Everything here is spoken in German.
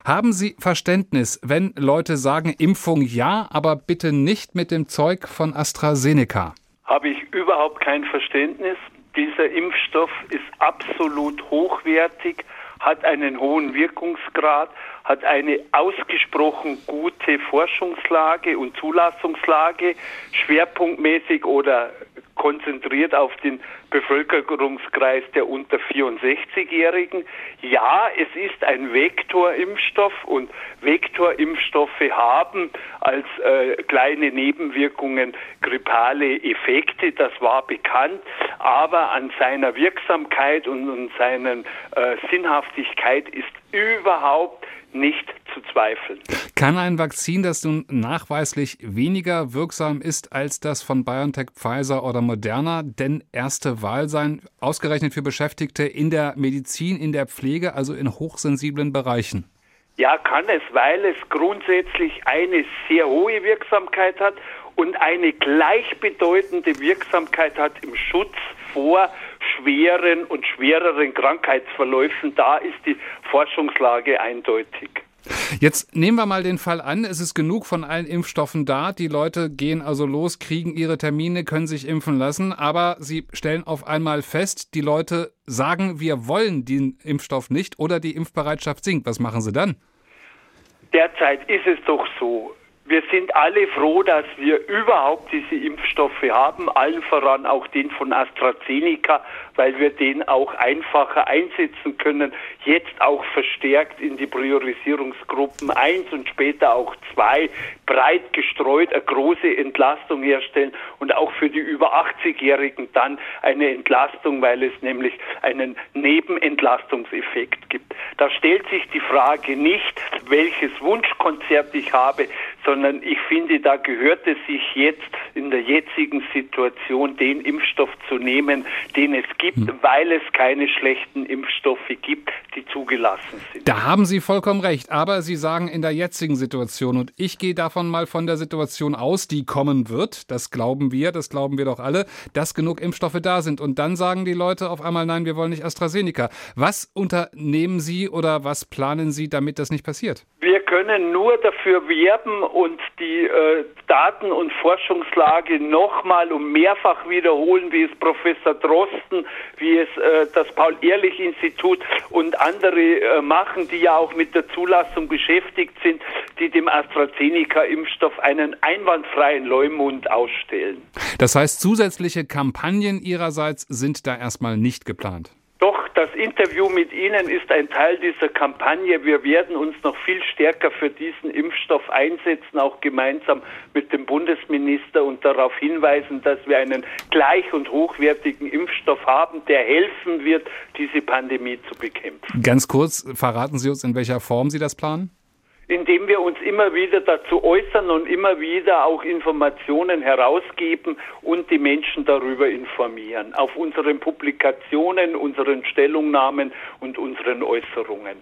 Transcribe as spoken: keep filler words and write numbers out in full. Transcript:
Haben Sie Verständnis, wenn Leute sagen, Impfung ja, aber bitte nicht mit dem Zeug von AstraZeneca? Habe ich überhaupt kein Verständnis. Dieser Impfstoff ist absolut hochwertig, hat einen hohen Wirkungsgrad, hat eine ausgesprochen gute Forschungslage und Zulassungslage, schwerpunktmäßig oder konzentriert auf den Bevölkerungskreis der unter vierundsechzigjährigen. Ja, es ist ein Vektorimpfstoff und Vektorimpfstoffe haben als äh, kleine Nebenwirkungen grippale Effekte, das war bekannt, aber an seiner Wirksamkeit und an seiner äh, Sinnhaftigkeit ist überhaupt nicht zu zweifeln. Kann ein Vakzin, das nun nachweislich weniger wirksam ist als das von BioNTech, Pfizer oder Moderna, denn erste Wahl sein, ausgerechnet für Beschäftigte in der Medizin, in der Pflege, also in hochsensiblen Bereichen? Ja, kann es, weil es grundsätzlich eine sehr hohe Wirksamkeit hat und eine gleichbedeutende Wirksamkeit hat im Schutz vor schweren und schwereren Krankheitsverläufen. Da ist die Forschungslage eindeutig. Jetzt nehmen wir mal den Fall an, es ist genug von allen Impfstoffen da. Die Leute gehen also los, kriegen ihre Termine, können sich impfen lassen. Aber sie stellen auf einmal fest, die Leute sagen, wir wollen den Impfstoff nicht oder die Impfbereitschaft sinkt. Was machen sie dann? Derzeit ist es doch so. Wir sind alle froh, dass wir überhaupt diese Impfstoffe haben, allen voran auch den von AstraZeneca, weil wir den auch einfacher einsetzen können, jetzt auch verstärkt in die Priorisierungsgruppen eins und später auch zwei breit gestreut eine große Entlastung herstellen und auch für die über achtzigjährigen dann eine Entlastung, weil es nämlich einen Nebenentlastungseffekt gibt. Da stellt sich die Frage nicht, welches Wunschkonzert ich habe, sondern ich finde, da gehört es sich jetzt in der jetzigen Situation, den Impfstoff zu nehmen, den es gibt, hm. weil es keine schlechten Impfstoffe gibt, die zugelassen sind. Da haben Sie vollkommen recht, aber Sie sagen in der jetzigen Situation, und ich gehe davon mal von der Situation aus, die kommen wird, das glauben wir, das glauben wir doch alle, dass genug Impfstoffe da sind. Und dann sagen die Leute auf einmal, nein, wir wollen nicht AstraZeneca. Was unternehmen Sie oder was planen Sie, damit das nicht passiert? Wir können nur dafür werben und die äh, Daten- und Forschungslage nochmal und mehrfach wiederholen, wie es Professor Drosten, wie es äh, das Paul-Ehrlich-Institut und andere äh, machen, die ja auch mit der Zulassung beschäftigt sind, die dem AstraZeneca-Impfstoff einen einwandfreien Leumund ausstellen. Das heißt, zusätzliche Kampagnen Ihrerseits sind da erstmal nicht geplant? Doch, das Interview mit Ihnen ist ein Teil dieser Kampagne. Wir werden uns noch viel stärker für diesen Impfstoff einsetzen, auch gemeinsam mit dem Bundesminister und darauf hinweisen, dass wir einen gleich und hochwertigen Impfstoff haben, der helfen wird, diese Pandemie zu bekämpfen. Ganz kurz, verraten Sie uns, in welcher Form Sie das planen? Indem wir uns immer wieder dazu äußern und immer wieder auch Informationen herausgeben und die Menschen darüber informieren. Auf unseren Publikationen, unseren Stellungnahmen und unseren Äußerungen.